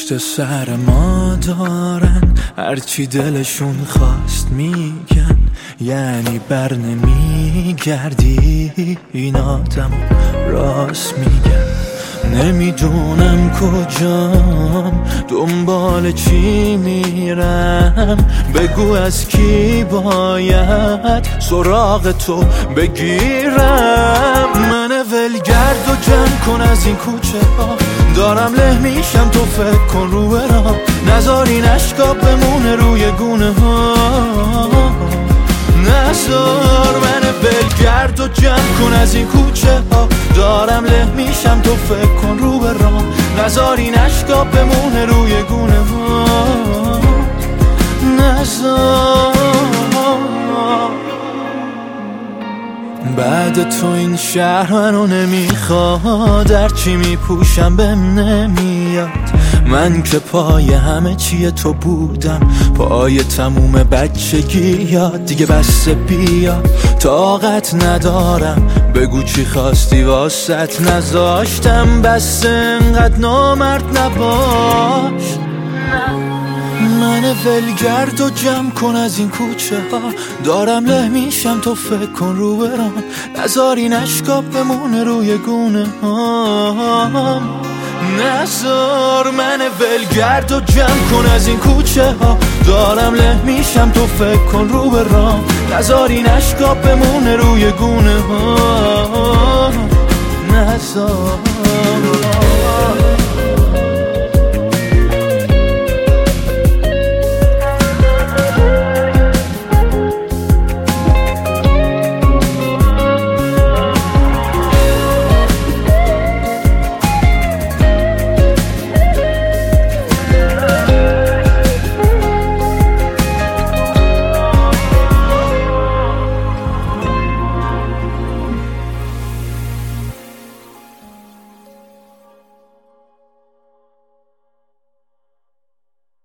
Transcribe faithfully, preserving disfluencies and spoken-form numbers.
پشت سر ما دارن هرچی دلشون خواست میگن، یعنی بر نمیگردی این آدم راست میگن. نمیدونم کجام دنبال چی میرم، بگو از کی باید سراغ تو بگیرم. من ولگرد و جمع کن از این کوچه ها، دارم له میشم تو فکر کن رو برام، نذار این اشکا بمونه روی گونه ها. نذار من ولگرد و جمع کن از این کوچه ها، دارم له میشم تو فکر کن رو برام، نذار این اشکا بمونه روی گونه ها. نذار بعد تو این شهر منو نمیخواد، هرچی میپوشم بهم نمیاد. من که پای همه چیه تو بودم، پای تموم بچگی یاد دیگه بس بیا. طاقت ندارم بگو چی خواستی واسط نذاشتم، بس انقدر نامرد نباش. من ولگرد و جمع کن از این کوچه ها، دارم له میشم تو فکر کن رو برام، نذار این اشکا بمونه روی گونه ها. نذار من ولگرد و جمع کن از این کوچه ها، دارم له میشم تو فکر کن رو برام، نذار این اشکا بمونه روی گونه ها. نذار